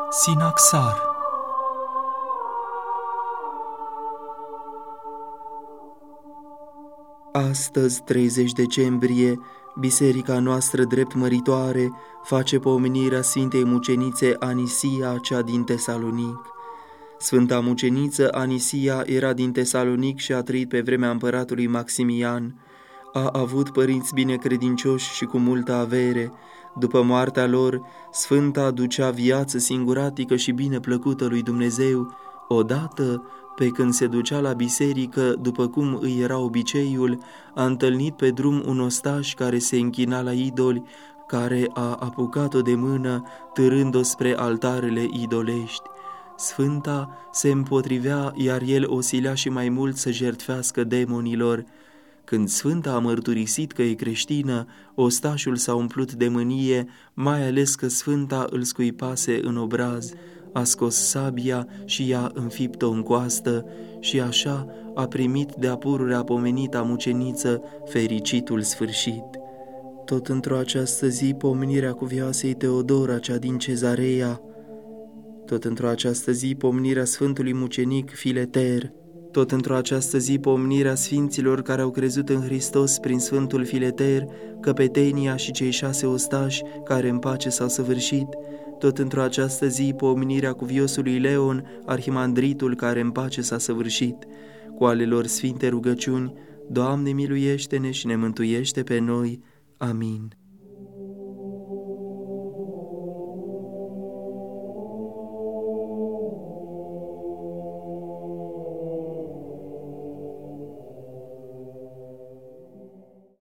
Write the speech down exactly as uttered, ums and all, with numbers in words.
Sinaxar. Astăzi, treizeci decembrie, biserica noastră drept măritoare face pomenirea Sfintei Mucenițe Anisia, cea din Tesalonic. Sfânta muceniță Anisia era din Tesalonic și a trăit pe vremea împăratului Maximian. A avut părinți binecredincioși și cu multă avere. După moartea lor, sfânta ducea viață singuratică și bine plăcută lui Dumnezeu. Odată, pe când se ducea la biserică, după cum îi era obiceiul, a întâlnit pe drum un ostaș care se închina la idoli, care a apucat-o de mână, târând-o spre altarele idolești. Sfânta se împotrivea, iar el o silea și mai mult să jertfească demonilor. Când sfânta a mărturisit că e creștină, ostașul s-a umplut de mânie, mai ales că sfânta îl scuipase în obraz. A scos sabia și i-a înfipt-o în coastă și așa a primit de-a pururea pomenita muceniță fericitul sfârșit. Tot într-o această zi, pomenirea cuvioasei Teodora, cea din Cezarea. Tot într-o această zi, pomenirea Sfântului Mucenic Fileter. Tot într-o această zi, pomenirea sfinților care au crezut în Hristos prin Sfântul Fileter, căpetenia și cei șase ostași care în pace s-au săvârșit. Tot într-o această zi, pomenirea cuviosului Leon, arhimandritul care în pace s-a săvârșit. Cu ale lor sfinte rugăciuni, Doamne miluiește-ne și ne mântuiește pe noi. Amin.